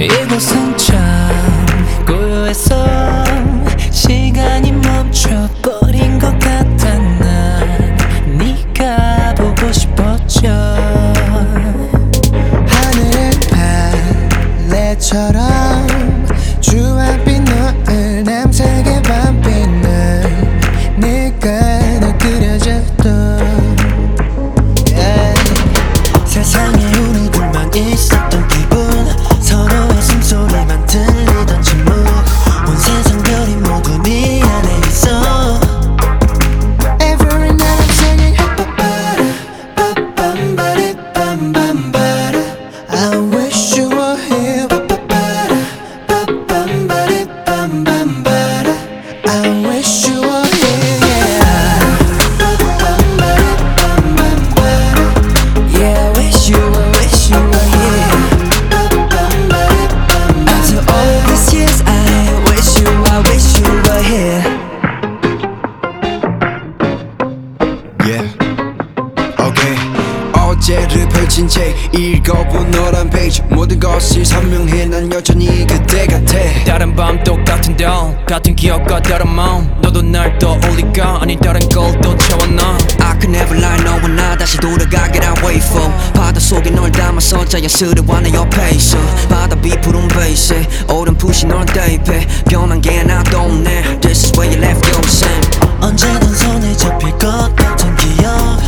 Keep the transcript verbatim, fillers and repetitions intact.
이곳은 참 고요해서 시간이 멈춰버린 것 같아. 난 네가 보고 싶었죠. 하늘은 발레처럼 주황빛 노을 남색의 밤빛은 네가 날 그려졌던 yeah. 세상에 우리 둘만 있었던 기분, 서로의 숨소리만 들리던 침묵, 온 세상 별이 모두 네 안에 있어. Every night I'm singing 빠빠빠빠빰빠리빰빰빠라. I wish you were here. 빠빠빠빠빰빠리빰빰빠라. I wish you were here. Yeah. Yeah, I wish you were, wish you were here. After all these years, I wish you, I wish you were here. Yeah, okay. 어제를 펼친 책 읽어본 너란 페이지, 모든 것이 선명해. 난 여전히 그때 같아. 다른 밤 똑같은 달 같은 기억과 다른 마음, 너도 날 떠올릴까? 아니 다른 걸 또 채웠나? I could never lie 너와 나 다시 돌아가길 I wait for. 바다 속에 널 담아서 자연스레와 내 옆에 있어. 바다 비 푸른 베이스에 오랜 푸시 널 대입해. 변한 게 하나도 없네. This is where you left your same. 언제든 손에 잡힐 것 같은 기억,